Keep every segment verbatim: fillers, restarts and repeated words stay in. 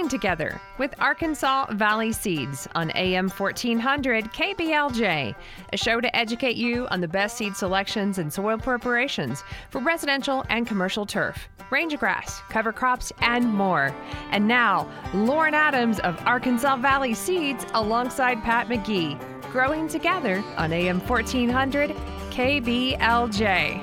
Growing Together with Arkansas Valley Seeds on A M fourteen hundred K B L J, a show to educate you on the best seed selections and soil preparations for residential and commercial turf, range grass, cover crops, and more. And now, Lauren Adams of Arkansas Valley Seeds alongside Pat McGee, Growing Together on A M fourteen hundred K B L J.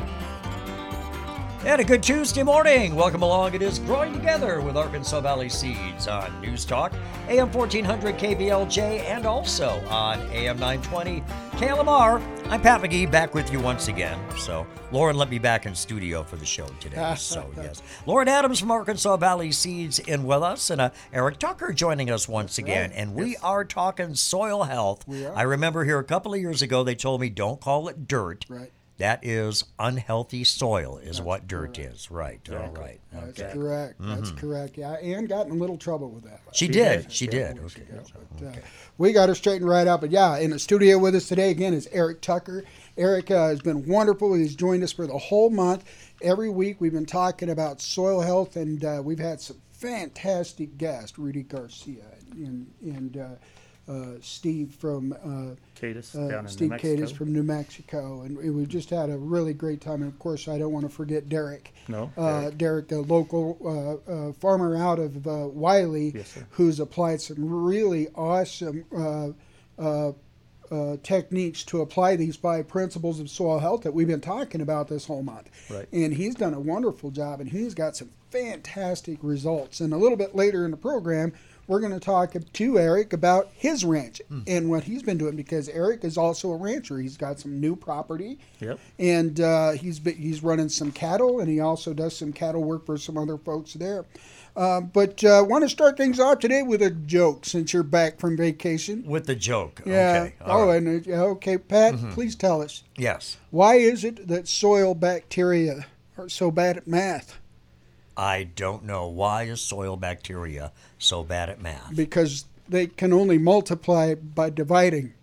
And a good Tuesday morning. Welcome along. It is Growing Together with Arkansas Valley Seeds on News Talk, A M fourteen hundred K B L J, and also on A M nine twenty K L M R. I'm Pat McGee, back with you once again. So, Lauren let me back in studio for the show today. So, yes. Lauren Adams from Arkansas Valley Seeds in with us, and uh, Eric Tucker joining us once That's again. Right. And we yes. are talking soil health. We are. I remember here a couple of years ago, they told me don't call it dirt. Right. That is unhealthy soil is That's what dirt correct. is. Right. Exactly. All right. That's okay. correct. Mm-hmm. That's correct. Yeah, Ann got in a little trouble with that. She, she did. did. She did. Okay. Ago, but, okay. Uh, we got her straightened right out. But yeah, in the studio with us today again is Eric Tucker. Eric uh, has been wonderful. He's joined us for the whole month. Every week we've been talking about soil health, and uh, we've had some fantastic guests, Rudy Garcia and, and uh, Uh, Steve from uh, Cadiz, uh, down in Steve New Mexico. Cadiz from New Mexico, and we just had a really great time. And of course, I don't want to forget Derek. No, uh, Derek, a local uh, uh, farmer out of uh, Wiley, yes, sir. who's applied some really awesome uh, uh, uh, techniques to apply these five principles of soil health that we've been talking about this whole month. Right. And he's done a wonderful job, and he's got some fantastic results. And a little bit later in the program, we're going to talk to Eric about his ranch mm. and what he's been doing, because Eric is also a rancher. He's got some new property, yep. and uh, he's been, he's running some cattle, and he also does some cattle work for some other folks there. Uh, but I uh, want to start things off today with a joke, since you're back from vacation. With the joke. Yeah. Okay. All oh, right. and uh, okay, Pat, mm-hmm. please tell us. Yes. Why is it that soil bacteria are so bad at math? I don't know. Why is soil bacteria so bad at math? Because they can only multiply by dividing.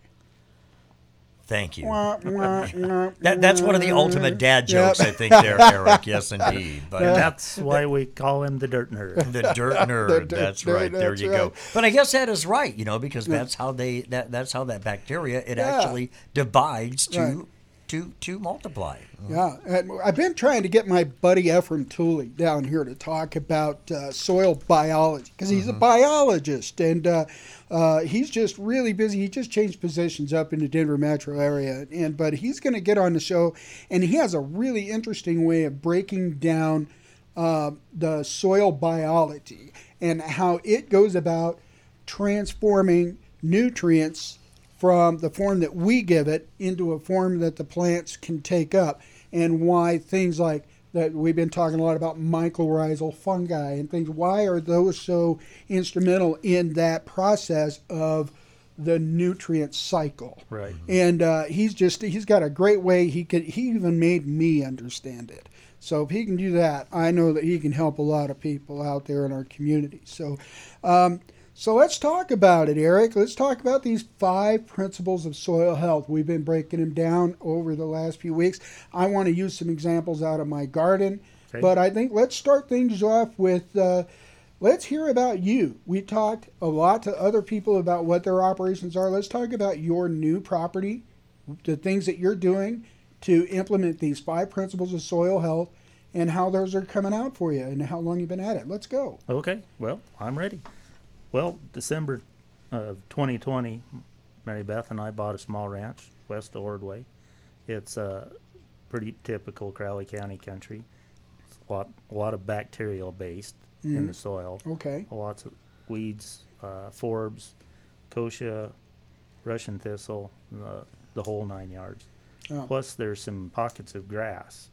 Thank you. Wah, wah, wah, that, that's one of the ultimate dad jokes, yep. I think, there, Eric. Yes, indeed. But and that's why we call him the dirt nerd. The dirt nerd. the dirt that's nerd, right. There that's you right. go. But I guess that is right, you know, because that's how they that that's how that bacteria it yeah. actually divides to right. to to multiply. Yeah, and I've been trying to get my buddy Ephraim Tooley down here to talk about uh, soil biology, because he's mm-hmm. a biologist, and uh, uh, he's just really busy. He just changed positions up in the Denver metro area, and but he's going to get on the show, and he has a really interesting way of breaking down uh, the soil biology and how it goes about transforming nutrients from the form that we give it into a form that the plants can take up, and why things like that we've been talking a lot about mycorrhizal fungi and things, why are those so instrumental in that process of the nutrient cycle? Right. And uh, he's just he's got a great way. He could he even made me understand it. So if he can do that, I know that he can help a lot of people out there in our community. So. Um, So let's talk about it, Eric. Let's talk about these five principles of soil health. We've been breaking them down over the last few weeks. I want to use some examples out of my garden, okay. but I think let's start things off with, uh, let's hear about you. We talked a lot to other people about what their operations are. Let's talk about your new property, the things that you're doing to implement these five principles of soil health, and how those are coming out for you and how long you've been at it. Let's go. Okay, well, I'm ready. Well, December of twenty twenty, Mary Beth and I bought a small ranch west of Ordway. It's a pretty typical Crowley County country. It's a lot, a lot of bacterial based mm. in the soil. Okay. Lots of weeds, uh, forbs, kochia, Russian thistle, the, the whole nine yards. Oh. Plus, there's some pockets of grass.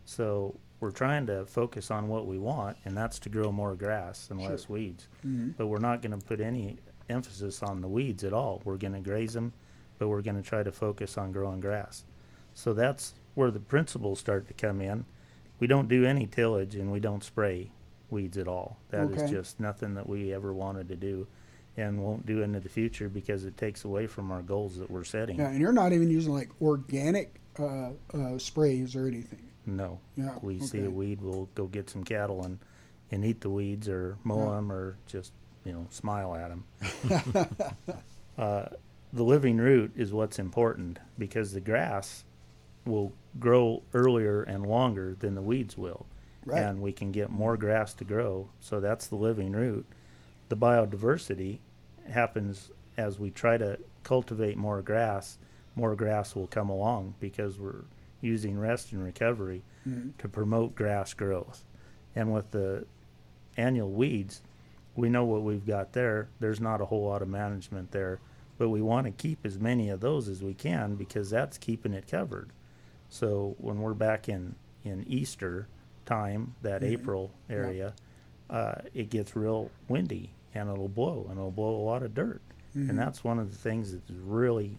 So we're trying to focus on what we want, and that's to grow more grass and sure. less weeds. Mm-hmm. But we're not going to put any emphasis on the weeds at all. We're going to graze them, but we're going to try to focus on growing grass. So that's where the principles start to come in. We don't do any tillage, and we don't spray weeds at all. That okay. is just nothing that we ever wanted to do and won't do into the future, because it takes away from our goals that we're setting. Yeah, and you're not even using like organic uh, uh, sprays or anything. No. Yeah, we okay. see a weed, we'll go get some cattle and, and eat the weeds or mow yeah. them or just you know, smile at them. uh, the living root is what's important because the grass will grow earlier and longer than the weeds will. Right. And we can get more grass to grow. So that's the living root. The biodiversity happens as we try to cultivate more grass, more grass will come along because we're using rest and recovery mm-hmm. to promote grass growth. And with the annual weeds, we know what we've got there. There's not a whole lot of management there, but we want to keep as many of those as we can because that's keeping it covered. So when we're back in, in Easter time, that mm-hmm. April area, yep. uh, it gets real windy and it'll blow and it'll blow a lot of dirt. Mm-hmm. And that's one of the things that really,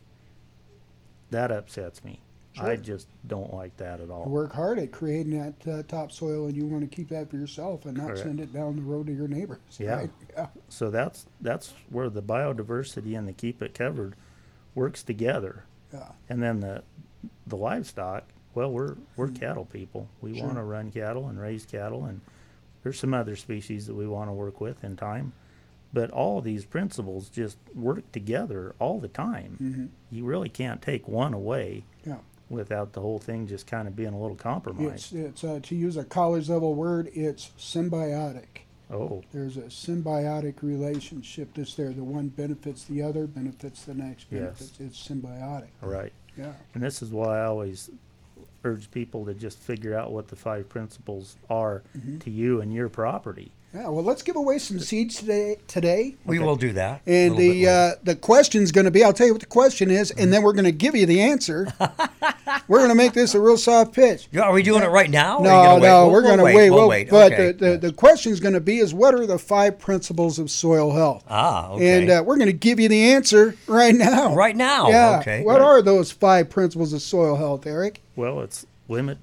that upsets me. Sure. I just don't like that at all. You work hard at creating that uh, topsoil, and you want to keep that for yourself and not Correct. Send it down the road to your neighbors. Yeah. Right? Yeah. So that's that's where the biodiversity and the keep it covered works together. Yeah. And then the the livestock. Well, we're we're mm-hmm. cattle people. We Sure. want to run cattle and raise cattle, and there's some other species that we want to work with in time. But all of these principles just work together all the time. Mm-hmm. You really can't take one away Yeah. without the whole thing just kind of being a little compromised. It's, it's uh, to use a college level word, it's symbiotic. Oh, There's a symbiotic relationship that's there. The one benefits the other, benefits the next, Yes. benefits. It's symbiotic. right. Yeah. And this is why I always urge people to just figure out what the five principles are Mm-hmm. to you and your property. Yeah. Well, let's give away some seeds today. Today. We Okay. will do that. a And little bit the later. uh, the question's going to be, I'll tell you what the question is, and then we're going to give you the answer. We're going to make this a real soft pitch. Yeah, are we doing it right now? or are you No, gonna wait? no, We'll- we're we'll going to wait. wait. We'll We'll- wait. But Okay. the, the, the question's going to be is what are the five principles of soil health? Ah, okay. And uh, we're going to give you the answer right now. Right now? Yeah. Okay. What are those five principles of soil health, Eric? Well, it's limit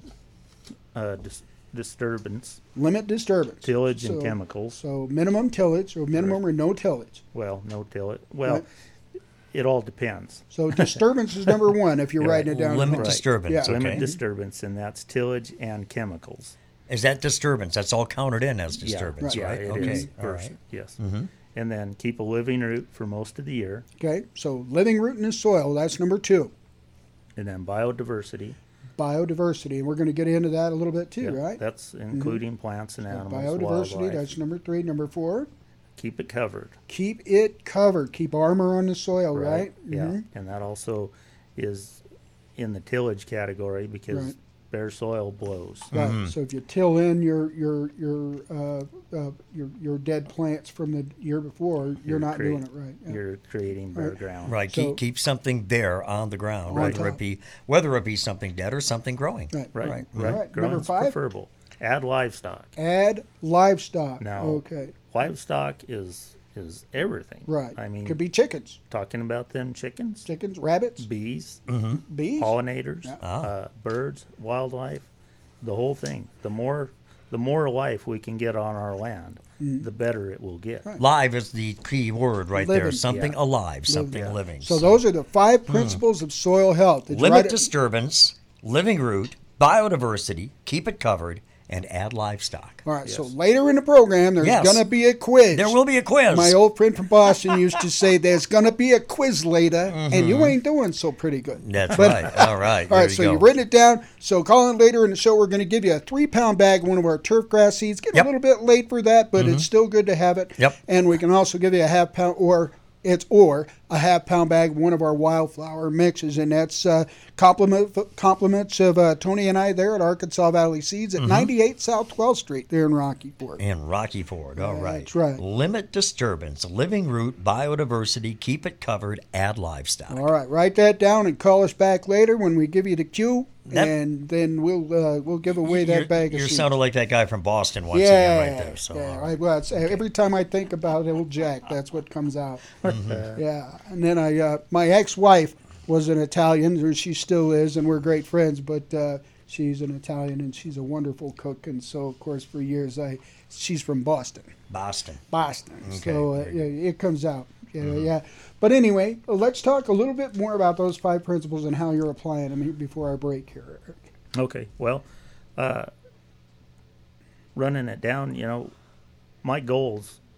uh, dis- disturbance, Limit disturbance. tillage, and So- chemicals. So minimum tillage or minimum or no tillage. Well, no tillage. Well, Right. it all depends. So disturbance is number one if you're Yeah. writing it down. Limit Right. disturbance. Yeah. Okay. Limit disturbance, and that's tillage and chemicals. Is that disturbance? That's all counted in as disturbance, yeah, right? it Okay. is. All First, right. Yes. Mhm. And then keep a living root for most of the year, Okay, so living root in the soil, that's number two. and then biodiversity. Biodiversity, and we're going to get into that a little bit too, Yeah, right? That's including plants and So animals, biodiversity, wildlife. that's number three. Number four, Keep it covered. keep it covered. Keep armor on the soil, right? Yeah. Mhm. And that also is in the tillage category because Right. bare soil blows. Right. Mm-hmm. So if you till in your your your uh, uh, your your dead plants from the year before, you're, You're not create- doing it right. Yeah. You're creating bare Right. ground. Right. So- keep keep something there on the ground, On whether top. it be whether it be something dead or something growing. Right. Right. Right. Right. All right. Growing's Number five? preferable. Add livestock. Add livestock. Now, Okay. livestock is is everything. Right. I mean, could be chickens, talking about them chickens, chickens, rabbits, bees, bees. pollinators, Yeah. Ah. uh, birds, wildlife, the whole thing. The more the more life we can get on our land, the better it will get. Right. Live is the key word right there. Living. Something Yeah. alive, something Yeah. living. So those are the five principles of soil health. Did you Limit write it? disturbance, living root, biodiversity, keep it covered, and add livestock. All right. So Yes. later in the program, there's Yes. going to be a quiz. There will be a quiz. My old friend from Boston used to say, "There's going to be a quiz later," and Mm-hmm. you ain't doing so pretty good. That's But- right. All right. All there right, you so go. you've written it down. So call in later in the show. We're going to give you a three-pound bag of one of our turf grass seeds. Getting Yep. a little bit late for that, but it's still good to have it. Yep. And we can also give you a half pound, or it's or a half pound bag of one of our wildflower mixes, and that's uh, compliment compliments of uh, Tony and I there at Arkansas Valley Seeds at ninety-eight South twelfth Street there in Rocky Ford. in Rocky Ford. All right. That's right. Limit disturbance, living root, biodiversity, keep it covered, add livestock. All right, write that down and call us back later when we give you the cue, That- and then we'll uh, we'll give away that You're, bag of you're seeds. sounding like that guy from Boston once yeah, again right there. So, yeah. all I, right. well, it's, every time I think about old Jack, that's what comes out. Yeah, and then I, uh, my ex-wife was an Italian, or she still is, and we're great friends. But uh, she's an Italian, and she's a wonderful cook. And so, of course, for years, I she's from Boston, Boston. Boston. Okay, So uh, very yeah, it comes out. You know, yeah. But anyway, let's talk a little bit more about those five principles and how you're applying them here before our break here, Eric. Okay. Well, uh, running it down, you know, my goals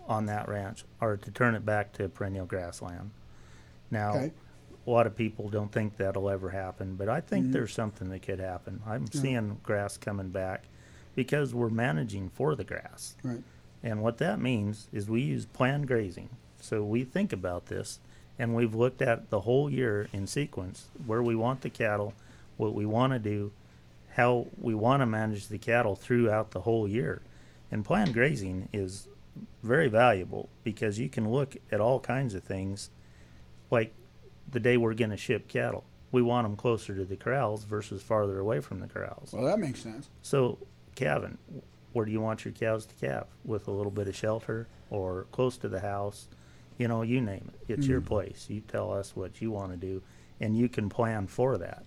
on that ranch are to turn it back to perennial grassland. Now, Okay. a lot of people don't think that'll ever happen, but I think Mhm. there's something that could happen. I'm Yeah. seeing grass coming back because we're managing for the grass. Right. And what that means is we use planned grazing. So we think about this, and we've looked at the whole year in sequence, where we want the cattle, what we want to do, how we want to manage the cattle throughout the whole year. And planned grazing is very valuable because you can look at all kinds of things, like the day we're going to ship cattle. We want them closer to the corrals versus farther away from the corrals. Well, that makes sense. So, calving, where do you want your cows to calve? With a little bit of shelter or close to the house? You know, you name it. It's your Mhm. place. You tell us what you want to do, and you can plan for that.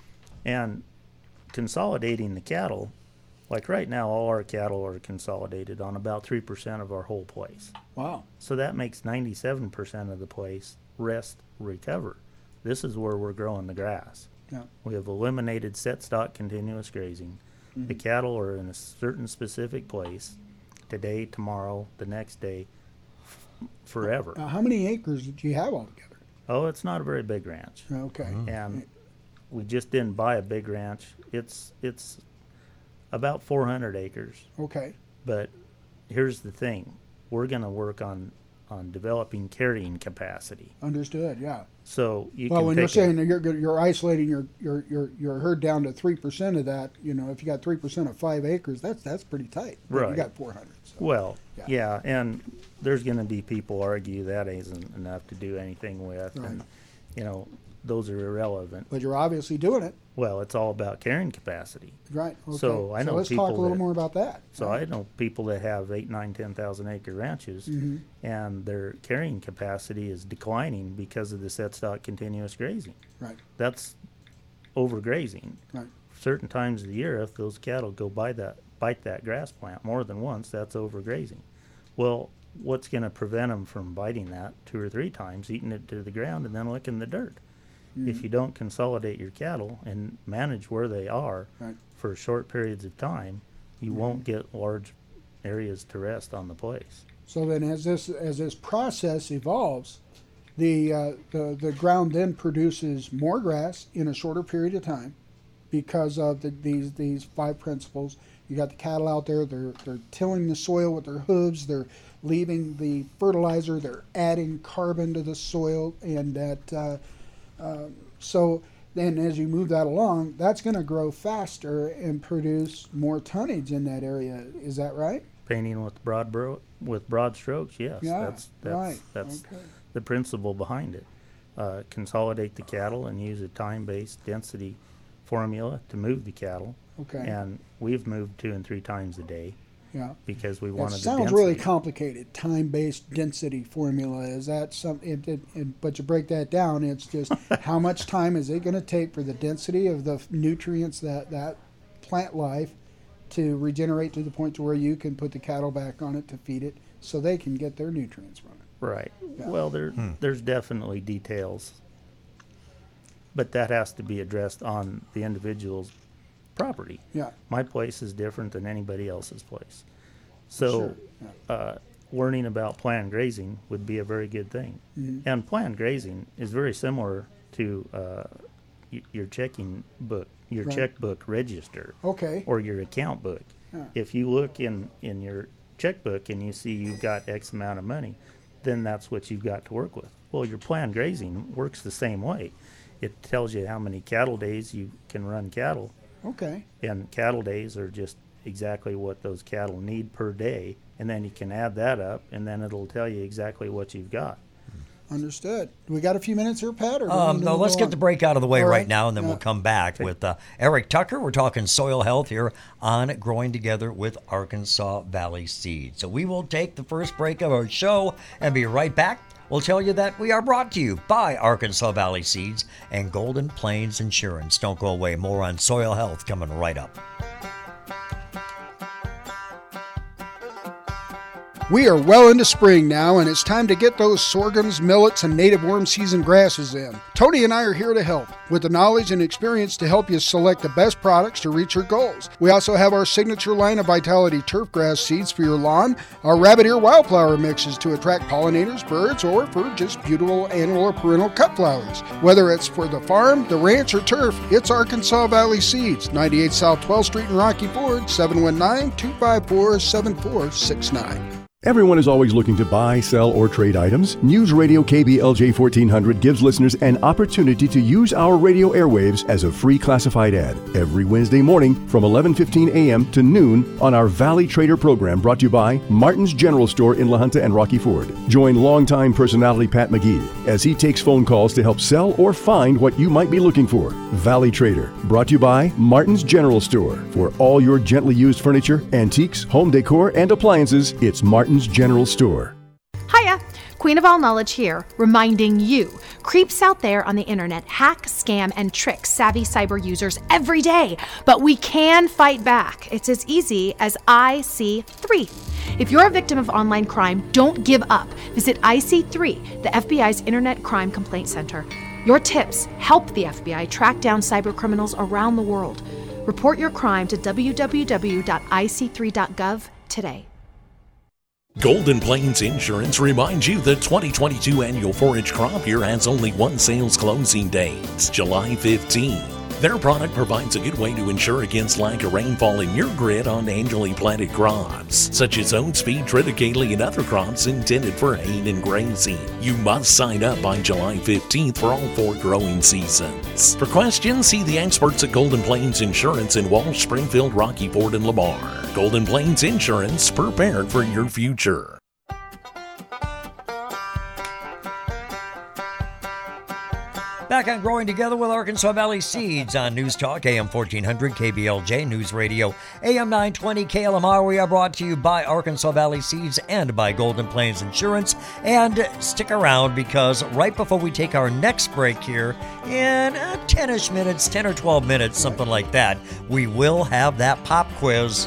And consolidating the cattle, like right now, all our cattle are consolidated on about three percent of our whole place. Wow. So that makes ninety-seven percent of the place rest, recover. This is where we're growing the grass. Yeah. We have eliminated set stock continuous grazing. The Mhm. cattle are in a certain specific place today, tomorrow, the next day, f- forever. Uh, how many acres do you have altogether? Oh, it's not a very big ranch. Okay. And we just didn't buy a big ranch. It's it's about four hundred acres. Okay. But here's the thing. We're going to work on on developing carrying capacity. Understood. Yeah. So you Well, can when take you're a- saying that you're good- you're isolating your your your your herd down to three percent of that, you know, if you got three percent of five acres, that's that's pretty tight. But Right. You got four hundred. So. Well, Yeah. yeah. and there's going to be people argue that isn't enough to do anything with, Right. and you know, those are irrelevant. But you're obviously doing it, Well, it's all about carrying capacity. right? Okay. So I know let's people talk a little that- more about that. So I know people that have eight, nine, ten thousand acre ranches, Mhm. and their carrying capacity is declining because of the set stock continuous grazing. Right. That's overgrazing. Right. Certain times of the year, if those cattle go by that, bite that grass plant more than once, that's overgrazing. Well, what's going to prevent them from biting that two or three times, eating it to the ground, and then licking the dirt? If you don't consolidate your cattle and manage where they are Right. for short periods of time, you won't get large areas to rest on the place. So then, as this as this process evolves, the uh, the the ground then produces more grass in a shorter period of time, because of the, these these five principles. You got the cattle out there; they're they're tilling the soil with their hooves. They're leaving the fertilizer. They're adding carbon to the soil, and that. Uh, uh, so then, as you move that along, that's going to grow faster and produce more tonnage in that area. Is that right? Painting with broad bro- with broad strokes, yes, Yeah, that's that's right, that's okay. the principle behind it. Uh, consolidate the cattle and use a time-based density formula to move the cattle. Okay. And we've moved two and three times a day Yeah. because we It wanted the sounds density. really complicated. Time-based density formula. Is that some? It, it, it, but you break that down, it's just how much time is it going to take for the density of the nutrients that that plant life to regenerate to the point to where you can put the cattle back on it to feed it, so they can get their nutrients from it. Right. Yeah. Well, there there's definitely details, but that has to be addressed on the individual's property. Yeah. My place is different than anybody else's place. So, Sure. Yeah. uh, learning about planned grazing would be a very good thing. Mhm. And planned grazing is very similar to uh, y- your checking book, your Right. checkbook register, Okay. or your account book. Yeah. If you look in, in your checkbook and you see you've got X amount of money, then that's what you've got to work with. Well, your planned grazing works the same way. It tells you how many cattle days you can run cattle, Okay. and cattle days are just exactly what those cattle need per day, and then you can add that up, and then it'll tell you exactly what you've got. Understood. We got a few minutes here, Pat? Or do we Um, need no, to let's go get on? the break out of the way All right, right. now, and then Yeah. we'll come back with uh, Eric Tucker. We're talking soil health here on Growing Together with Arkansas Valley Seeds. So we will take the first break of our show and be right back. We'll tell you that we are brought to you by Arkansas Valley Seeds and Golden Plains Insurance. Don't go away. More on soil health coming right up. We are well into spring now, and it's time to get those sorghums, millets, and native warm season grasses in. Tony and I are here to help with the knowledge and experience to help you select the best products to reach your goals. We also have our signature line of Vitality turfgrass seeds for your lawn, our rabbit ear wildflower mixes to attract pollinators, birds, or for just beautiful annual or perennial cut flowers. Whether it's for the farm, the ranch, or turf, it's Arkansas Valley Seeds, ninety-eight South twelfth Street in Rocky Ford, seven one nine, two five four, seven four six nine. Everyone is always looking to buy, sell, or trade items. News Radio K B L J fourteen hundred gives listeners an opportunity to use our radio airwaves as a free classified ad every Wednesday morning from eleven fifteen a.m. to noon on our Valley Trader program, brought to you by Martin's General Store in La Junta and Rocky Ford. Join longtime personality Pat McGee as he takes phone calls to help sell or find what you might be looking for. Valley Trader, brought to you by Martin's General Store. For all your gently used furniture, antiques, home decor, and appliances, it's Martin's General Store. Hiya! Queen of All Knowledge here, reminding you, creeps out there on the internet hack, scam, and trick savvy cyber users every day, but we can fight back. It's as easy as I C three. If you're a victim of online crime, don't give up. Visit I C three, the F B I's Internet Crime Complaint Center. Your tips help the F B I track down cyber criminals around the world. Report your crime to w w w dot i c three dot gov today. Golden Plains Insurance reminds you the twenty twenty-two annual forage crop year has only one sales closing date, July fifteenth. Their product provides a good way to insure against lack of rainfall in your grid on annually planted crops, such as oats, feed, triticale, and other crops intended for haying and grazing. You must sign up by July fifteenth for all four growing seasons. For questions, see the experts at Golden Plains Insurance in Walsh, Springfield, Rocky Ford, and Lamar. Golden Plains Insurance, prepared for your future. Back on Growing Together with Arkansas Valley Seeds on News Talk, A M fourteen hundred, K B L J, News Radio, A M nine twenty, K L M R. We are brought to you by Arkansas Valley Seeds and by Golden Plains Insurance. And stick around, because right before we take our next break here, in uh, ten-ish minutes, ten or twelve minutes, something like that, we will have that pop quiz.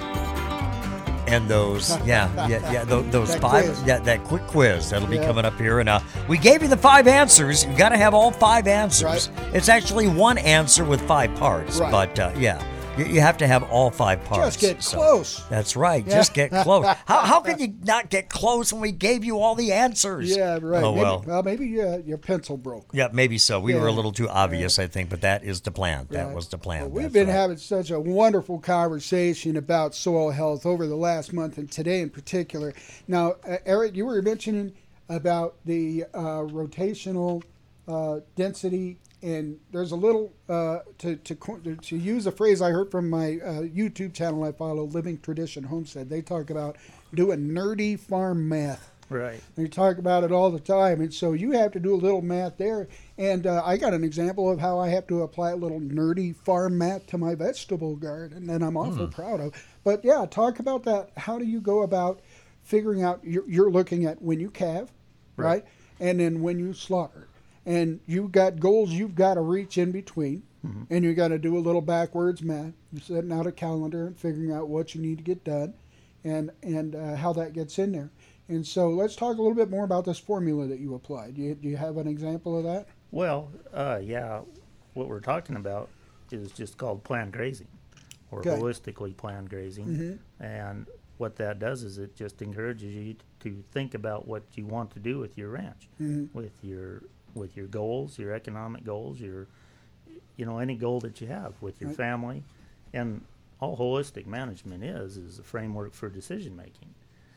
And those, yeah, yeah, yeah, those, those five, quiz. yeah, that quick quiz that'll be yeah. coming up here. And uh, we gave you the five answers. You got to have all five answers. Right. It's actually one answer with five parts, right. but uh, yeah, you, you have to have all five parts. Just get so, close. That's right. Yeah. Just get close. how how can you not get close when we gave you all the answers? Yeah, right. Oh maybe, well. Well, maybe uh, your pencil broke. Yeah, maybe so. We yeah. were a little too obvious, I think, but that is the plan. That right. was the plan. Well, we've That's been right. having such a wonderful conversation about soil health over the last month, and today in particular. Now, uh, Eric, you were mentioning about the uh, rotational uh, density. And there's a little, uh, to, to to use a phrase I heard from my uh, YouTube channel I follow, Living Tradition Homestead. They talk about doing nerdy farm math. Right. They talk about it all the time. And so you have to do a little math there. And uh, I got an example of how I have to apply a little nerdy farm math to my vegetable garden, and I'm awful mm. proud of. But yeah, talk about that. How do you go about figuring out, you're, you're looking at when you calve, right? right? And then when you slaughter. And you've got goals you've got to reach in between, mm-hmm. and you got to do a little backwards math. You're setting out a calendar and figuring out what you need to get done, and and uh, how that gets in there. And so let's talk a little bit more about this formula that you applied. Do you, do you have an example of that? Well, uh, yeah, what we're talking about is just called planned grazing, or okay. holistically planned grazing. Mm-hmm. And what that does is it just encourages you to think about what you want to do with your ranch, mm-hmm. with your with your goals, your economic goals, your, you know, any goal that you have with your right. family. And all holistic management is, is a framework for decision making.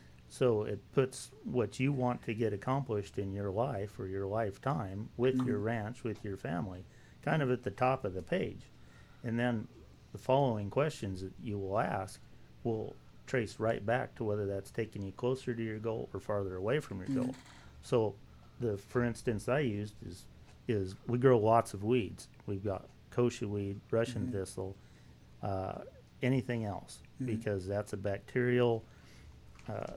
So it puts what you want to get accomplished in your life or your lifetime with mm-hmm. your ranch, with your family, kind of at the top of the page. And then the following questions that you will ask will trace right back to whether that's taking you closer to your goal or farther away from your mm-hmm. goal. So the, for instance, I used is is we grow lots of weeds. We've got kochia weed, Russian mm-hmm. thistle, uh, anything else, mm-hmm. because that's a bacterial uh,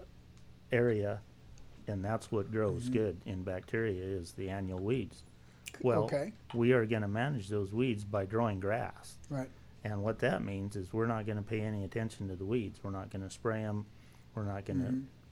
area, and that's what grows mm-hmm. good in bacteria is the annual weeds. Well, okay. we are going to manage those weeds by growing grass. Right. And what that means is we're not going to pay any attention to the weeds. We're not going to spray them. We're not going to mm-hmm.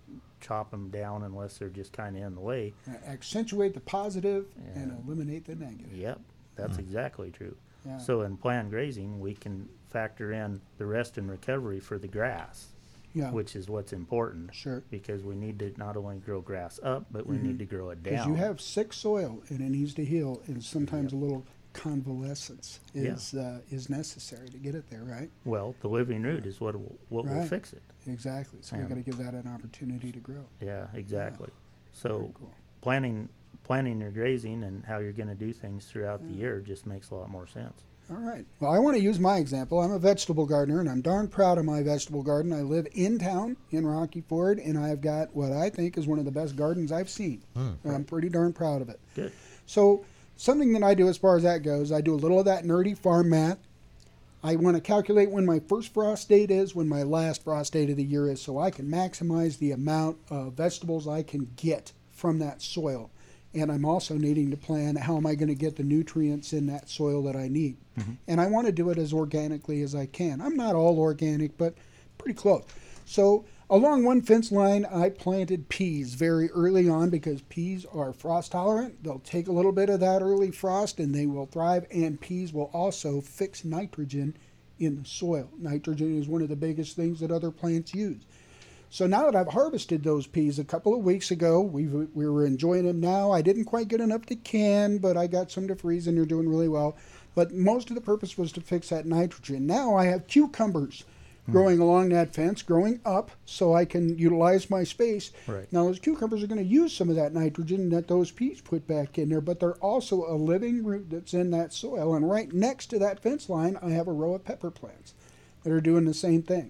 chop them down unless they're just kind of in the way. Accentuate the positive Yeah. and eliminate the negative. Yep, that's exactly true. Yeah. So in planned grazing, we can factor in the rest and recovery for the grass, Yeah. which is what's important. Sure. Because we need to not only grow grass up, but we need to grow it Because down. you have sick soil and it needs to heal, and sometimes a little convalescence is uh, is necessary to get it there, right? Well, the living root is what will, what will Right. fix it. Exactly. So we Yeah. got to give that an opportunity to grow. Yeah, exactly. So Very cool. planning planning your grazing and how you're going to do things throughout the year just makes a lot more sense. All right. Well, I want to use my example. I'm a vegetable gardener, and I'm darn proud of my vegetable garden. I live in town in Rocky Ford, and I've got what I think is one of the best gardens I've seen. I'm pretty darn proud of it. Good. So something that I do as far as that goes, I do a little of that nerdy farm math. I want to calculate when my first frost date is, when my last frost date of the year is, so I can maximize the amount of vegetables I can get from that soil. And I'm also needing to plan how am I going to get the nutrients in that soil that I need. Mm-hmm. And I want to do it as organically as I can. I'm not all organic, but pretty close. So along one fence line, I planted peas very early on because peas are frost tolerant. They'll take a little bit of that early frost and they will thrive. And peas will also fix nitrogen in the soil. Nitrogen is one of the biggest things that other plants use. So now that I've harvested those peas a couple of weeks ago, we we were enjoying them now. I didn't quite get enough to can, but I got some to freeze and they're doing really well. But most of the purpose was to fix that nitrogen. Now I have cucumbers growing along that fence, growing up, so I can utilize my space. Right. Now those cucumbers are going to use some of that nitrogen that those peas put back in there, but they're also a living root that's in that soil. And right next to that fence line, I have a row of pepper plants that are doing the same thing.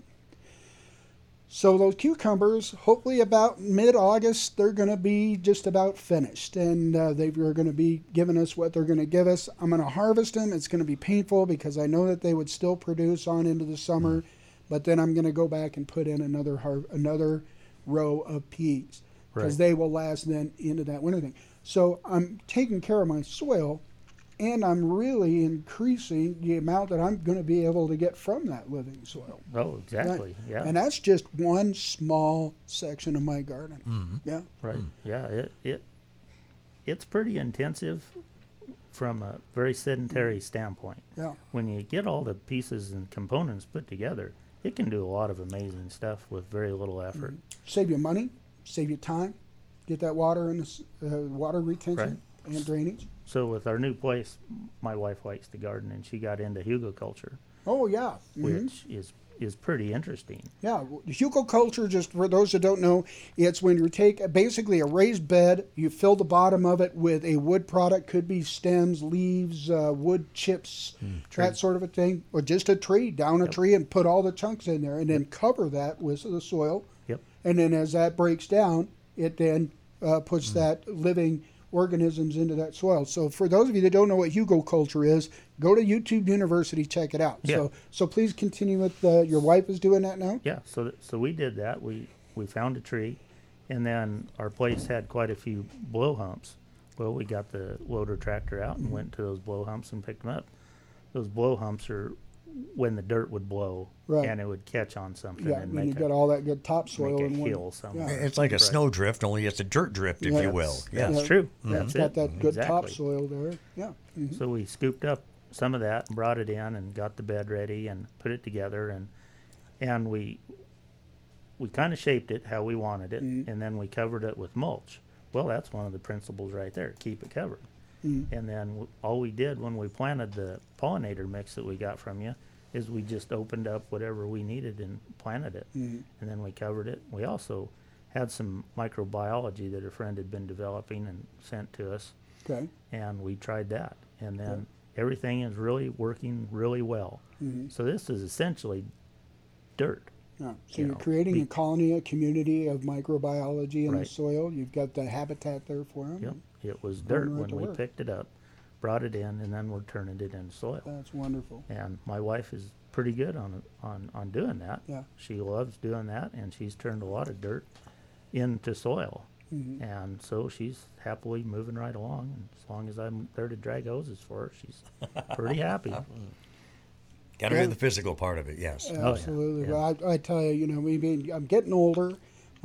So those cucumbers, hopefully about mid-August, they're going to be just about finished. And uh, they are going to be giving us what they're going to give us. I'm going to harvest them. It's going to be painful because I know that they would still produce on into the summer. But then I'm going to go back and put in another har- another row of peas. Because Right. they will last then into that winter thing. So I'm taking care of my soil. And I'm really increasing the amount that I'm going to be able to get from that living soil. Oh, exactly. Right. Yeah. And that's just one small section of my garden. Mm-hmm. Yeah. Right. Yeah. It it it's pretty intensive from a very sedentary standpoint. Yeah. When you get all the pieces and components put together, it can do a lot of amazing stuff with very little effort. Save you money, save you time, get that water in the s- uh, water retention and drainage. So with our new place, my wife likes to garden, and she got into hugelkultur, Oh yeah. Mhm. which is is pretty interesting. Yeah, hugelkultur, just for those that don't know, it's when you take a- basically a raised bed, you fill the bottom of it with a wood product, could be stems, leaves, uh, wood chips, that sort of a thing, or just a tree, down a Yep. tree and put all the chunks in there, and then cover that with the soil. Yep. And then as that breaks down, it then uh, puts that living organisms into that soil. So for those of you that don't know what hugelkultur is, go to YouTube University, check it out. Yeah. So so please continue with, uh, your wife is doing that now? Yeah. So th- so we did that. We we found a tree, and then our place had quite a few blow humps. Well, we got the loader tractor out and went to those blow humps and picked them up. Those blow humps are when the dirt would blow Right. and it would catch on something Yeah, and when you make get a, all that good topsoil make a in one. hill somewhere. Yeah. It's like a Right. snowdrift, only it's a dirt drift, if Yeah. you will. That's, Yeah. that's Yeah. true. Mhm. That's It's it. got that good Exactly. topsoil there. Yeah. Mhm. So we scooped up some of that and brought it in and got the bed ready and put it together, and and we we kind of shaped it how we wanted it, Mhm. and then we covered it with mulch. Well, that's one of the principles right there. Keep it covered. Mhm. And then w- all we did when we planted the pollinator mix that we got from you is we just opened up whatever we needed and planted it. Mhm. And then we covered it. We also had some microbiology that a friend had been developing and sent to us, Okay. and we tried that. And then everything is really working really well. Mhm. So this is essentially dirt. Yeah. So You you're know, creating be- a colony, a community of microbiology in the Right. soil. You've got the habitat there for them. Yep. It was Going dirt right when to we work. picked it up, brought it in, and then we're turning it into soil. That's wonderful. And my wife is pretty good on on on doing that. Yeah. She loves doing that, and she's turned a lot of dirt into soil. Mhm. And so she's happily moving right along. And as long as I'm there to drag hoses for her, she's pretty happy. Got to Yeah. do the physical part of it, yes. Oh, yeah. Absolutely. Yeah. Well, I, I tell you, you know, maybe I'm getting older.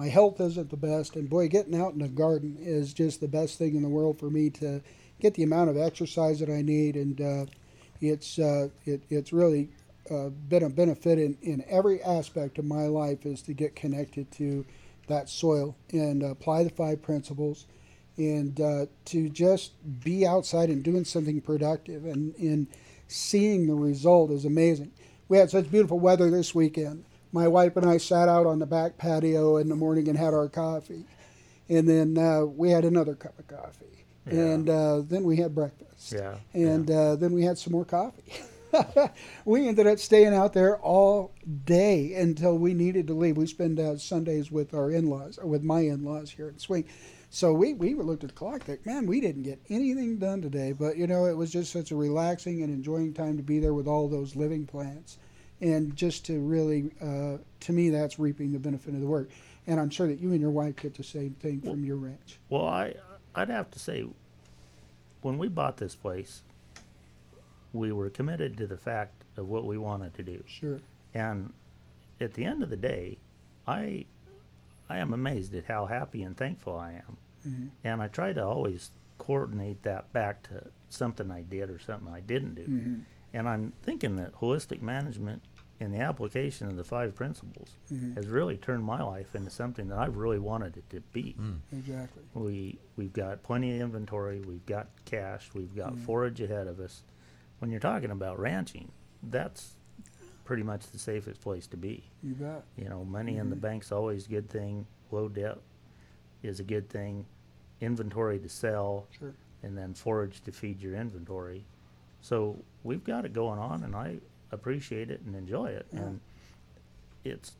My health isn't the best, and boy, getting out in the garden is just the best thing in the world for me to get the amount of exercise that I need, and uh, it's uh, it, it's really uh, been a benefit in, in every aspect of my life is to get connected to that soil and apply the five principles, and uh, to just be outside and doing something productive, and, and seeing the result is amazing. We had such beautiful weather this weekend. My wife and I sat out on the back patio in the morning and had our coffee. And then uh, we had another cup of coffee. Yeah. And uh, then we had breakfast. Yeah. And yeah. Uh, then we had some more coffee. We ended up staying out there all day until we needed to leave. We spend uh, Sundays with our in-laws, or with my in-laws here at Swing. So we, we looked at the clock like, man, we didn't get anything done today. But, you know, it was just such a relaxing and enjoying time to be there with all those living plants. And just to really, uh, to me, that's reaping the benefit of the work. And I'm sure that you and your wife get the same thing from your ranch. Well, I, I'd have to say, when we bought this place, we were committed to the fact of what we wanted to do. Sure. And at the end of the day, I, I am amazed at how happy and thankful I am. Mm-hmm. And I try to always coordinate that back to something I did or something I didn't do. Mm-hmm. And I'm thinking that holistic management and the application of the five principles mm-hmm. has really turned my life into something that I really wanted it to be. Mm. Exactly. We, we've got plenty of inventory, we've got cash, we've got mm. forage ahead of us. When you're talking about ranching, that's pretty much the safest place to be. You bet. You know, money mm-hmm. in the bank's always a good thing. Low debt is a good thing. Inventory to sell, sure. and then forage to feed your inventory. So we've got it going on, and I appreciate it and enjoy it. Yeah. And it's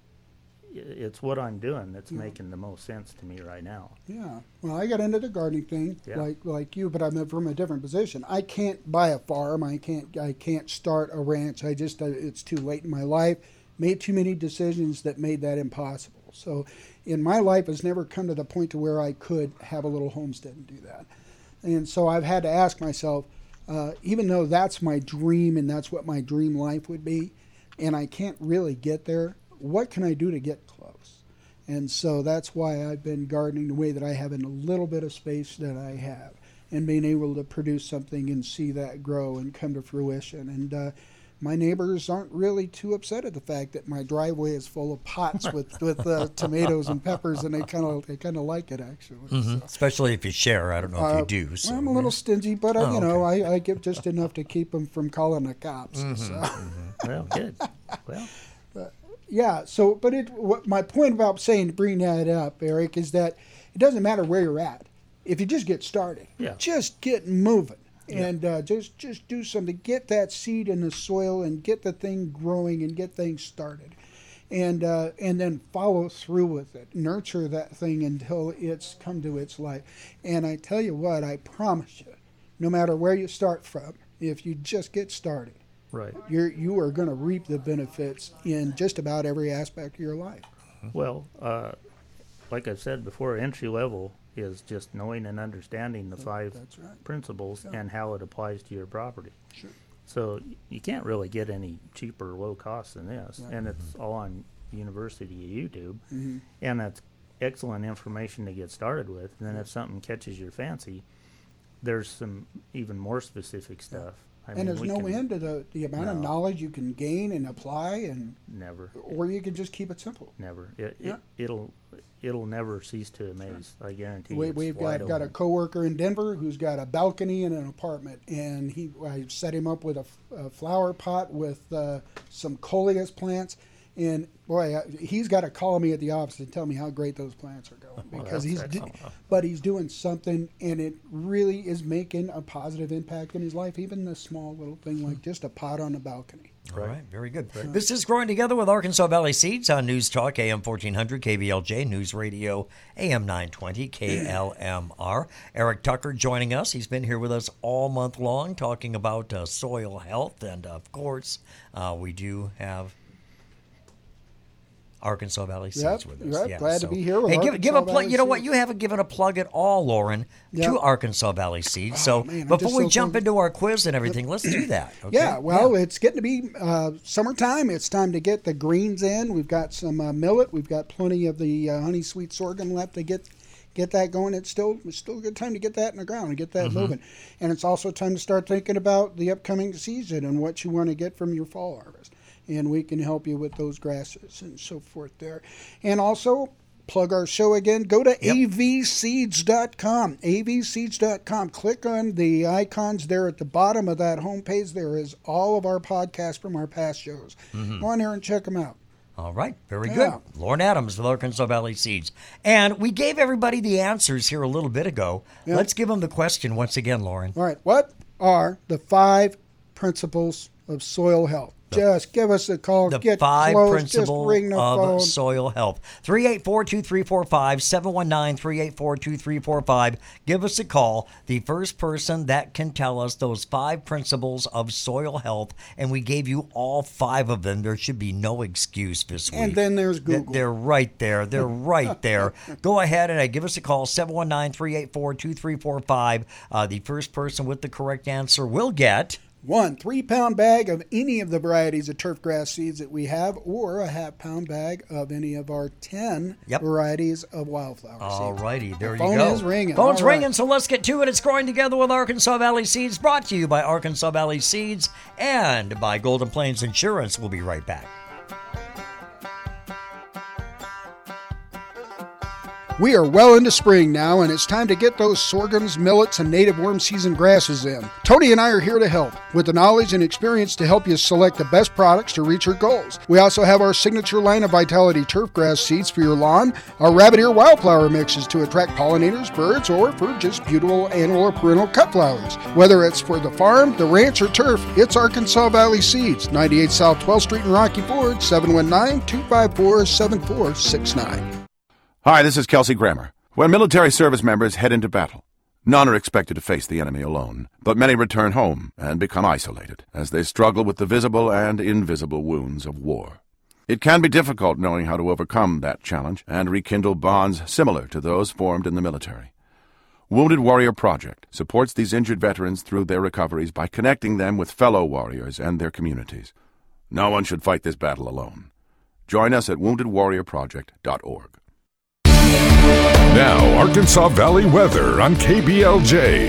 it's what I'm doing that's yeah. making the most sense to me right now. Yeah. Well, I got into the gardening thing yeah. like like you, but I'm from a different position. I can't buy a farm. I can't I can't start a ranch. I just uh, it's too late in my life. Made too many decisions that made that impossible. So in my life has never come to the point to where I could have a little homestead and do that. And so I've had to ask myself, uh, even though that's my dream and that's what my dream life would be, and I can't really get there, what can I do to get close? And so that's why I've been gardening the way that I have in a little bit of space that I have, and being able to produce something and see that grow and come to fruition. And uh, my neighbors aren't really too upset at the fact that my driveway is full of pots with with uh, tomatoes and peppers, and they kind of they kind of like it actually. Mm-hmm. So, especially if you share. I don't know uh, if you do. So. I'm a little stingy, but uh, oh, you know, okay. I, I give just enough to keep them from calling the cops. Mm-hmm. So. Mm-hmm. Well, good. Well. But, yeah. So, but it. What, my point about saying to bring that up, Eric, is that it doesn't matter where you're at. If you just get started, yeah. just get moving. And uh, just just do something. Get that seed in the soil and get the thing growing and get things started, and uh, and then follow through with it. Nurture that thing until it's come to its life. And I tell you what, I promise you, no matter where you start from, if you just get started, right, you're you are going to reap the benefits in just about every aspect of your life. Well, uh, like I've said before, entry level is just knowing and understanding the five That's right. principles Yeah. and how it applies to your property. Sure. So you can't really get any cheaper or low cost than this, Right. and it's all on University of YouTube, Mm-hmm. and that's excellent information to get started with. And then if something catches your fancy, there's some even more specific stuff. I And mean, there's we no can- end to the, the amount of No. knowledge you can gain and apply, and Never, or you can just keep it simple. never. It, Yeah. it, it'll it'll never cease to amaze. I guarantee. We, it's we've wide got, got a open. coworker in Denver who's got a balcony and an apartment, and he I set him up with a, f- a flower pot with uh, some coleus plants, and boy, I, he's got to call me at the office and tell me how great those plants are going Well, because that's he's do, excellent. but he's doing something, and it really is making a positive impact in his life, even the small little thing like just a pot on a balcony. All right, very good. This is Growing Together with Arkansas Valley Seeds on News Talk, A M fourteen hundred, K B L J, News Radio, A M nine twenty, K L M R. Eric Tucker joining us. He's been here with us all month long talking about uh, soil health. And, of course, uh, we do have Arkansas Valley Seeds Yep, with us. yep, Yeah, glad to be here with hey, give, give a Arkansas plug. Valley You know what? Seeds. You haven't given a plug at all, Lauren, Yep. to Arkansas Valley Seeds. So Oh, man, I'm before just we so jump thankful. into our quiz and everything, let's do that. Okay? Yeah, well, it's getting to be uh, summertime. It's time to get the greens in. We've got some uh, millet. We've got plenty of the uh, honey sweet sorghum left to get get that going. It's still it's still a good time to get that in the ground and get that Mm-hmm. moving. And it's also time to start thinking about the upcoming season and what you want to get from your fall harvest. And we can help you with those grasses and so forth there. And also, plug our show again. Go to Yep. a v seeds dot com. a v seeds dot com. Click on the icons there at the bottom of that homepage. There is all of our podcasts from our past shows. Go on there and check them out. All right, very Yeah. good. Lauren Adams with Arkansas Valley Seeds. And we gave everybody the answers here a little bit ago. Yeah. Let's give them the question once again, Lauren. All right. What are the five principles of soil health? Just give us a call. The Get five close. principles Just ring the of phone. soil health. three eight four, two three four five, seven one nine, three eight four, two three four five. Give us a call. The first person that can tell us those five principles of soil health, and we gave you all five of them. There should be no excuse this week. And then there's Th- Google. They're right there. They're right there. Go ahead and uh, give us a call, seven one nine, three eight four, two three four five. Uh, the first person with the correct answer will get... One three-pound bag of any of the varieties of turf grass seeds that we have, or a half-pound bag of any of our ten Yep. varieties of wildflower All seeds. righty, there The you phone go. is ringing. Phone's All right. ringing, so let's get to it. It's Growing Together with Arkansas Valley Seeds, brought to you by Arkansas Valley Seeds and by Golden Plains Insurance. We'll be right back. We are well into spring now, and it's time to get those sorghums, millets, and native worm season grasses in. Tony and I are here to help with the knowledge and experience to help you select the best products to reach your goals. We also have our signature line of Vitality turf grass seeds for your lawn, our rabbit ear wildflower mixes to attract pollinators, birds, or for just beautiful annual or perennial cut flowers. Whether it's for the farm, the ranch, or turf, it's Arkansas Valley Seeds, ninety-eight South twelfth Street in Rocky Ford, seven one nine, two five four, seven four six nine. Hi, this is Kelsey Grammer. When military service members head into battle, none are expected to face the enemy alone, but many return home and become isolated as they struggle with the visible and invisible wounds of war. It can be difficult knowing how to overcome that challenge and rekindle bonds similar to those formed in the military. Wounded Warrior Project supports these injured veterans through their recoveries by connecting them with fellow warriors and their communities. No one should fight this battle alone. Join us at wounded warrior project dot org. Now, Arkansas Valley weather on K B L J.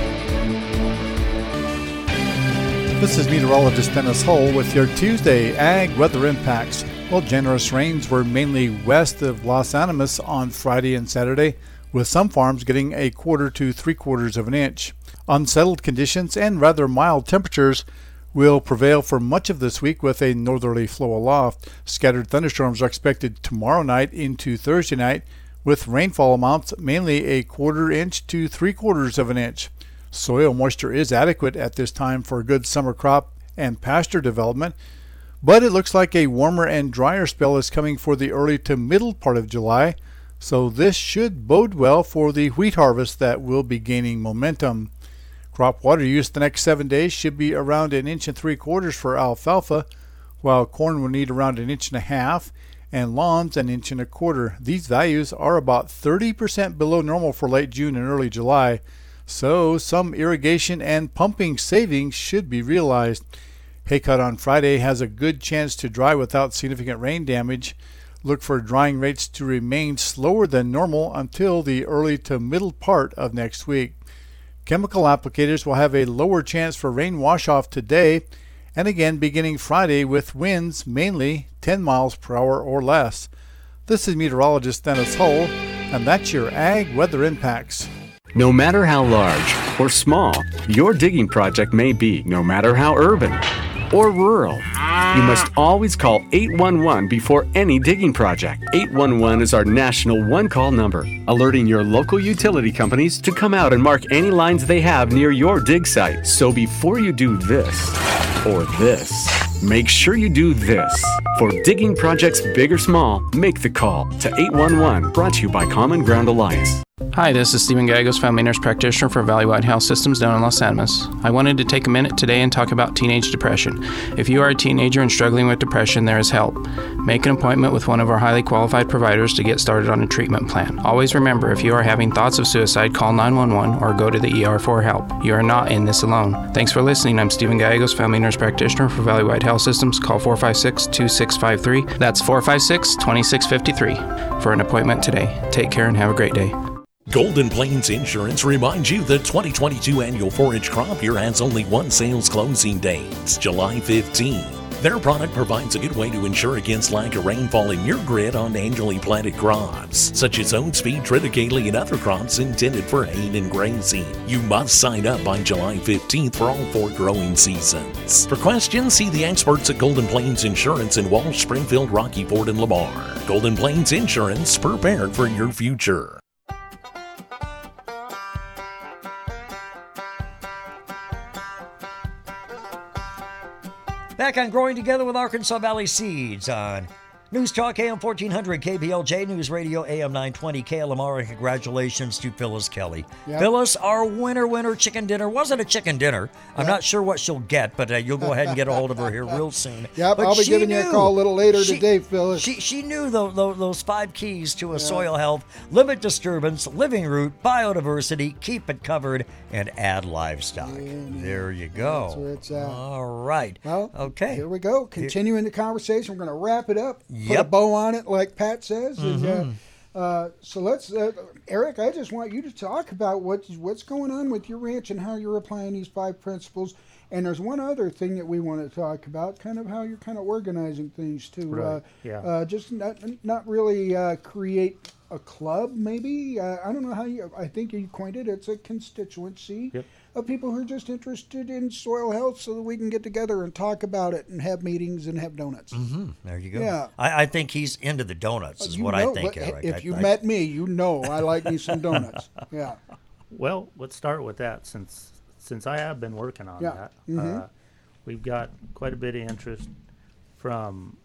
This is meteorologist Dennis Hull with your Tuesday Ag weather impacts. Well, generous rains were mainly west of Los Animas on Friday and Saturday, with some farms getting a quarter to three quarters of an inch. Unsettled conditions and rather mild temperatures will prevail for much of this week with a northerly flow aloft. Scattered thunderstorms are expected tomorrow night into Thursday night, with rainfall amounts mainly a quarter inch to three quarters of an inch. Soil moisture is adequate at this time for a good summer crop and pasture development, but it looks like a warmer and drier spell is coming for the early to middle part of July, so this should bode well for the wheat harvest that will be gaining momentum. Crop water use the next seven days should be around an inch and three quarters for alfalfa, while corn will need around an inch and a half, and lawns an inch and a quarter. These values are about thirty percent below normal for late June and early July, so some irrigation and pumping savings should be realized. Hay cut on Friday has a good chance to dry without significant rain damage. Look for drying rates to remain slower than normal until the early to middle part of next week. Chemical applicators will have a lower chance for rain wash-off today, and again beginning Friday with winds mainly ten miles per hour or less. This is meteorologist Dennis Hull, and that's your Ag Weather Impacts. No matter how large or small your digging project may be, no matter how urban or rural, you must always call eight one one before any digging project. eight one one is our national one-call number, alerting your local utility companies to come out and mark any lines they have near your dig site. So before you do this or this, make sure you do this. For digging projects big or small, make the call to eight one one, brought to you by Common Ground Alliance. Hi, this is Stephen Gallegos, family nurse practitioner for Valley-Wide Health Systems down in Los Animas. I wanted to take a minute today and talk about teenage depression. If you are a teenager and struggling with depression, there is help. Make an appointment with one of our highly qualified providers to get started on a treatment plan. Always remember, if you are having thoughts of suicide, call nine one one or go to the E R for help. You are not in this alone. Thanks for listening. I'm Stephen Gallegos, family nurse practitioner for Valley-Wide Health Systems. Call four five six, two six five three. That's four five six, two six five three for an appointment today. Take care and have a great day. Golden Plains Insurance reminds you the twenty twenty-two annual forage crop year has only one sales closing date. It's July fifteenth. Their product provides a good way to ensure against lack of rainfall in your grid on annually planted crops, such as oats, beet, triticale, and other crops intended for haying and grazing. You must sign up by July fifteenth for all four growing seasons. For questions, see the experts at Golden Plains Insurance in Walsh, Springfield, Rocky Ford, and Lamar. Golden Plains Insurance, prepared for your future. Back on Growing Together with Arkansas Valley Seeds on News Talk A M fourteen hundred, K B L J News Radio A M nine twenty, K L M R, and congratulations to Phyllis Kelly. Yep. Phyllis, our winner, winner chicken dinner wasn't a chicken dinner. I'm yep. not sure what she'll get, but uh, you'll go ahead and get a hold of her here real soon. Yep, but I'll be giving knew, you a call a little later she, today, Phyllis. She she knew the, the, those five keys to a yep. soil health: limit disturbance, living root, biodiversity, keep it covered, and add livestock. Yeah, there you go. That's where it's at. All right. Well, okay. Here we go. Continuing the conversation. We're going to wrap it up. Yep. Put a bow on it, like Pat says. Mm-hmm. And, uh, uh, so let's, uh, Eric, I just want you to talk about what, what's going on with your ranch and how you're applying these five principles. And there's one other thing that we want to talk about, kind of how you're kind of organizing things too. Right. Uh, yeah. Uh, just not, not really uh, create a club, maybe. Uh, I don't know how you, I think you coined it. It's a constituency yep. of people who are just interested in soil health so that we can get together and talk about it and have meetings and have donuts. Mm-hmm. There you go. Yeah. I, I think he's into the donuts is you what know, I think, Eric. If I, you I, met me, you know I like me some donuts. Yeah. Well, let's start with that since since I have been working on yeah. that. Mm-hmm. Uh, we've got quite a bit of interest from,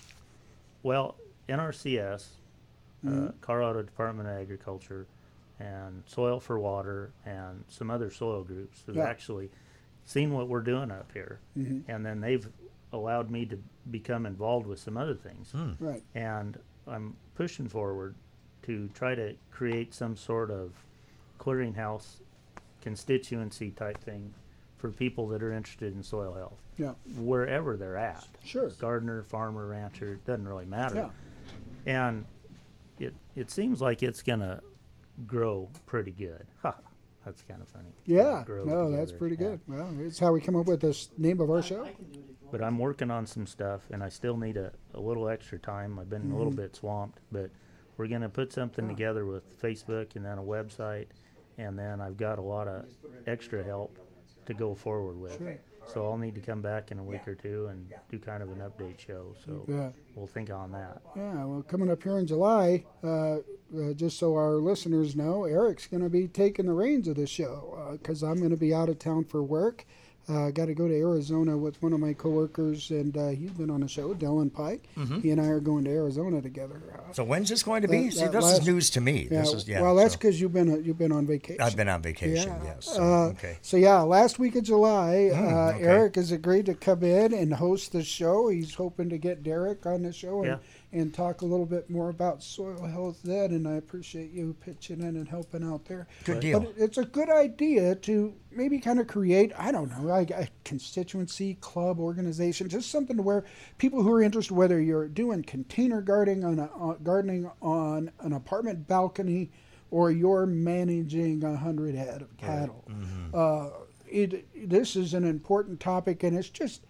well, N R C S, mm-hmm. uh, Colorado Department of Agriculture, and Soil for Water, and some other soil groups have yeah. actually seen what we're doing up here. Mm-hmm. And then they've allowed me to become involved with some other things. Mm. Right. And I'm pushing forward to try to create some sort of clearinghouse constituency type thing for people that are interested in soil health. Yeah. Wherever they're at. Sure. Gardener, farmer, rancher, it doesn't really matter. Yeah. And it it seems like it's gonna grow pretty good. Ha, that's kind of funny. Yeah. Grow no, together. that's pretty yeah. good. Well, it's how we come up with this name of our show. But I'm working on some stuff, and I still need a, a little extra time. I've been mm-hmm. a little bit swamped, but we're going to put something oh. together with Facebook and then a website, and then I've got a lot of extra help to go forward with. Sure. So I'll need to come back in a week or two and do kind of an update show. So yeah. we'll think on that. Yeah, well, coming up here in July, uh, uh, just so our listeners know, Eric's going to be taking the reins of this show because uh, I'm going to be out of town for work. I uh, got to go to Arizona with one of my coworkers, and uh, he's been on the show, Dylan Pike. Mm-hmm. He and I are going to Arizona together. Uh, so when's this going to be? That, See, that this last, is news to me. Yeah, this is yeah. Well, that's because so. you've been uh, you've been on vacation. I've been on vacation. Yeah. Yes. So, uh, okay. So yeah, last week of July, mm, uh, okay. Eric has agreed to come in and host the show. He's hoping to get Derek on the show and, yeah. and talk a little bit more about soil health then. And I appreciate you pitching in and helping out there. Good but, deal. But it's a good idea to maybe kind of create, I don't know, a, a constituency, club, organization, just something to where people who are interested, whether you're doing container gardening on a, uh, gardening on an apartment balcony or you're managing a hundred head of cattle. Mm-hmm. Uh, it, this is an important topic, and it's just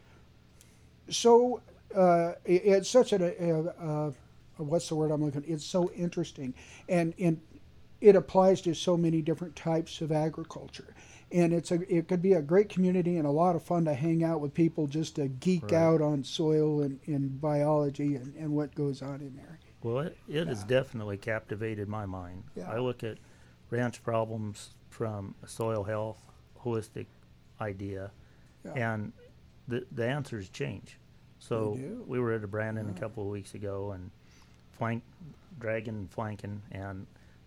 so, uh, it, it's such a, a, a, a, what's the word I'm looking at? It's so interesting, and, and it applies to so many different types of agriculture. And it's a, it could be a great community and a lot of fun to hang out with people just to geek right. out on soil and, and biology and, and what goes on in there. Well, it, it yeah. has definitely captivated my mind. Yeah. I look at ranch problems from a soil health, holistic idea, yeah. and the the answers change. So we were at a Brandon yeah. a couple of weeks ago and flank, dragging and flanking, and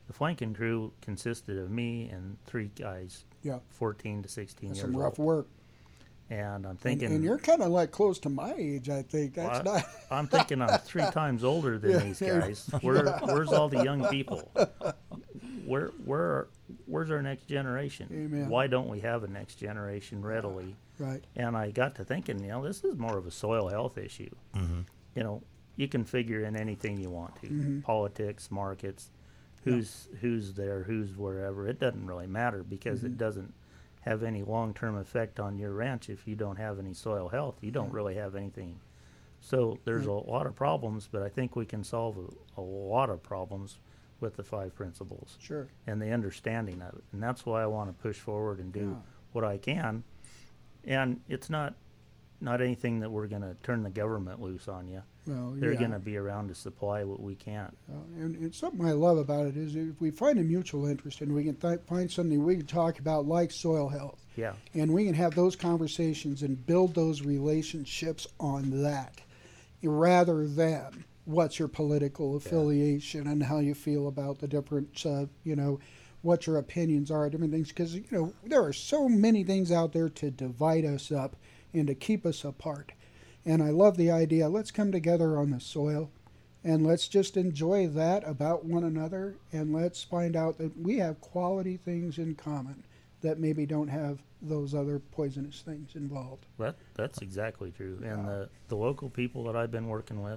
the flanking crew consisted of me and three guys, Yeah. fourteen to sixteen That's years some rough old. work. And I'm And, thinking, and you're kind of like close to my age, I think. That's well, not. I'm thinking I'm three times older than Yeah. these guys. Where, where's all the young people? Where, where, where's our next generation? Amen. Why don't we have a next generation readily? Right. And I got to thinking, you know, this is more of a soil health issue. Mm-hmm. You know, you can figure in anything you want to, Mhm. politics, markets, who's who's there, who's wherever. It doesn't really matter because Mhm. it doesn't have any long-term effect on your ranch. If you don't have any soil health, you don't Yeah. really have anything. So there's Right. a lot of problems, but I think we can solve a, a lot of problems with the five principles Sure. and the understanding of it. And that's why I want to push forward and do Yeah. what I can. And it's not not anything that we're going to turn the government loose on you. Well, They're yeah. going to be around to supply what we can't. Uh, and, and something I love about it is if we find a mutual interest and we can th- find something we can talk about like soil health, Yeah. and we can have those conversations and build those relationships on that rather than what's your political affiliation and how you feel about the different, uh, you know, what your opinions are, different things. Because, you know, there are so many things out there to divide us up and to keep us apart. And I love the idea, let's come together on the soil and let's just enjoy that about one another, and let's find out that we have quality things in common that maybe don't have those other poisonous things involved. That, that's exactly true. And the, the local people that I've been working with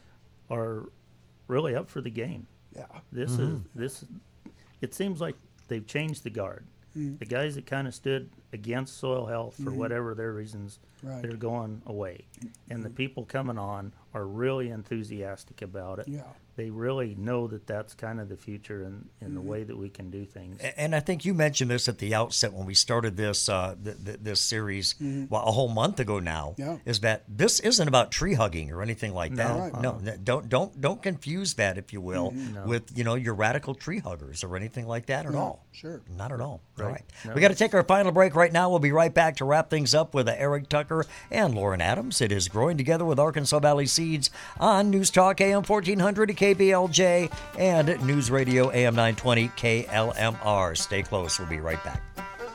are really up for the game. Yeah. This Mhm. is this. It seems like they've changed the guard. Mm. The guys that kind of stood against soil health for Mhm. whatever their reasons, Right. they're going away, and the people coming on are really enthusiastic about it. Yeah. They really know that that's kind of the future and in, in the Mhm. way that we can do things. A- And I think you mentioned this at the outset when we started this uh, th- th- this series, Mhm. well, a whole month ago now. Yeah. Is that this isn't about tree hugging or anything like No, that? Right. No, uh-uh. n- don't don't don't confuse that, if you will, Mhm. No. with you know your radical tree huggers or anything like that at No, all. sure. Not at all. All Right. right. No. We got to take our final break right now. We'll be right back to wrap things up with uh, Eric Tucker and Lauren Adams. It is Growing Together with Arkansas Valley Seeds on News Talk A M fourteen hundred at K B L J and News Radio A M nine twenty K L M R. Stay close. We'll be right back.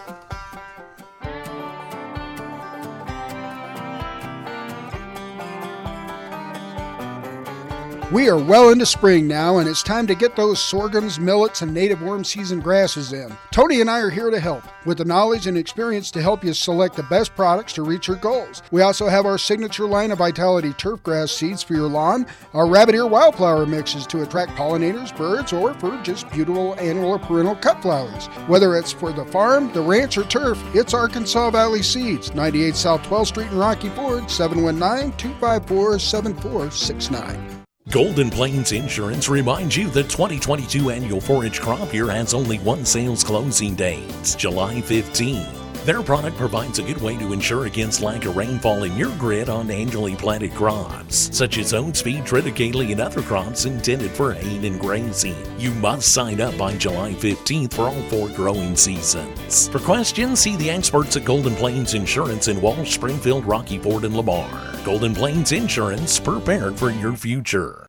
We are well into spring now, and it's time to get those sorghums, millets, and native warm season grasses in. Tony and I are here to help with the knowledge and experience to help you select the best products to reach your goals. We also have our signature line of Vitality turf grass seeds for your lawn, our rabbit ear wildflower mixes to attract pollinators, birds, or for just beautiful annual or perennial cut flowers. Whether it's for the farm, the ranch, or turf, it's Arkansas Valley Seeds, ninety-eight South twelfth Street in Rocky Ford, seven one nine, two five four, seven four six nine. Golden Plains Insurance reminds you the twenty twenty-two annual forage crop year has only one sales closing date, July fifteenth. Their product provides a good way to ensure against lack of rainfall in your grid on annually planted crops, such as oats, feed, triticale, and other crops intended for haying and grazing. You must sign up by July fifteenth for all four growing seasons. For questions, see the experts at Golden Plains Insurance in Walsh, Springfield, Rocky Ford, and Lamar. Golden Plains Insurance, prepared for your future.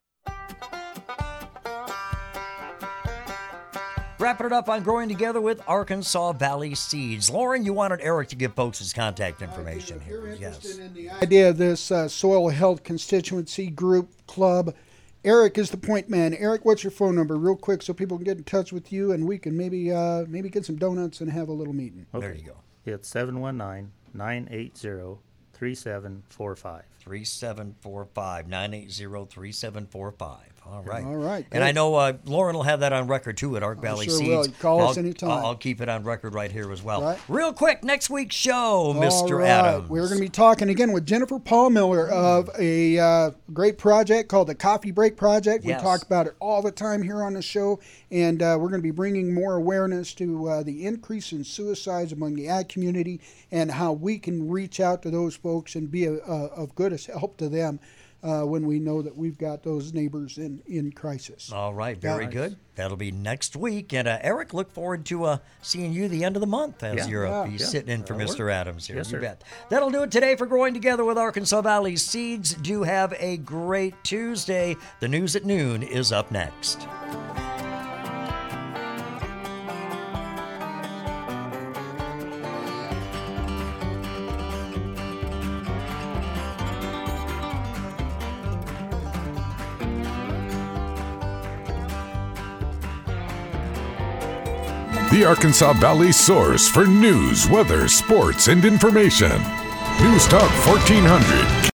Wrapping it up on Growing Together with Arkansas Valley Seeds. Lauren, you wanted Eric to give folks his contact information If you're here. interested Yes. in the idea of this uh, soil health constituency group club, Eric is the point man. Eric, what's your phone number, real quick, so people can get in touch with you and we can maybe uh, maybe get some donuts and have a little meeting. Okay. There you go. It's seven one nine, nine eight zero, three seven four five. three seven four five, nine eight zero, three seven four five. All right. All right, And I good. know uh, Lauren will have that on record, too, at Ark Valley sure Seeds. will. You call us I'll, anytime. I'll, I'll keep it on record right here as well. Right. Real quick, next week's show, Mister All right. Adams. We're going to be talking again with Jennifer Paul Miller of a uh, great project called the Coffee Break Project. We Yes. talk about it all the time here on the show, and uh, we're going to be bringing more awareness to uh, the increase in suicides among the ag community and how we can reach out to those folks and be a, a, of good help to them uh, when we know that we've got those neighbors in, in crisis. All right, very Nice. good. That'll be next week. And uh, Eric, look forward to uh, seeing you the end of the month as Yeah. you're uh, Yeah. be Yeah. sitting in for That'll Mister work. Adams here. Yes, you sir. bet. That'll do it today for Growing Together with Arkansas Valley Seeds. Do have a great Tuesday. The news at noon is up next. the Arkansas Valley source for news, weather, sports, and information. News Talk fourteen hundred.